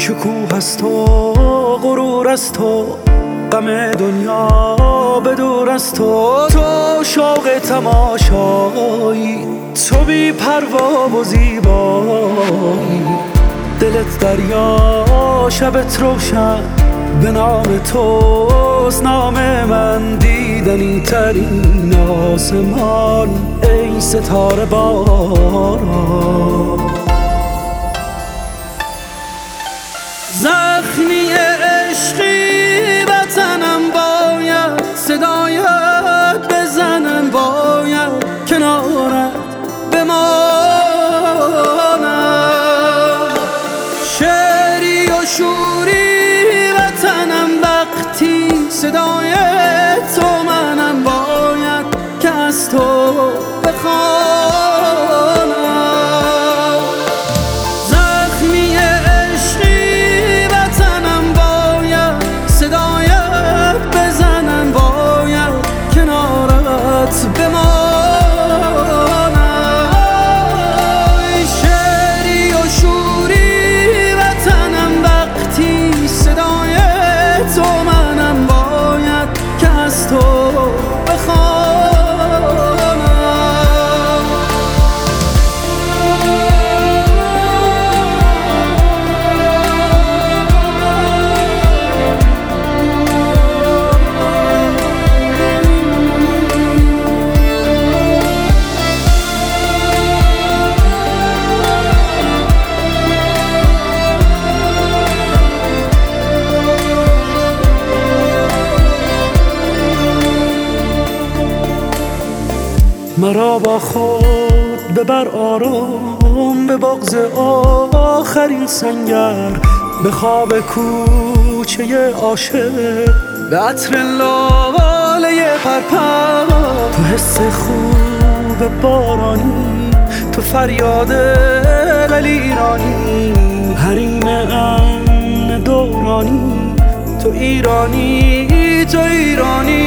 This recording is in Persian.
شکوه است و غرور است تو، غم دنیا به دور از تو. تو شوق تماشایی، تو بی پروا و زیبایی. دلت دریا شبت روشن، به نام توست نام من. دیدنی ترین آسمان ای ستاره باران. زخمی عشقی وطنم باید صدایت بزنن، باید کنارت بمانم. شعری و شوری وطنم وقتی صدای تو منم، باید که از تو بخوانم. زخمی عشقی وطنم باید صدایت بزنن، باید کنارت بمانم. شعری و شوری وطنم وقتی صدای تو منم، باید که از تو مرا با خود ببر آرام، به بغض آخرین سنگر. به خواب کوچه عاشق، به عطر لاله پرپر. تو حس خوب بارانی، تو فریاد قلیرانی. حریم امن دورانی، تو ایرانی تو ایرانی.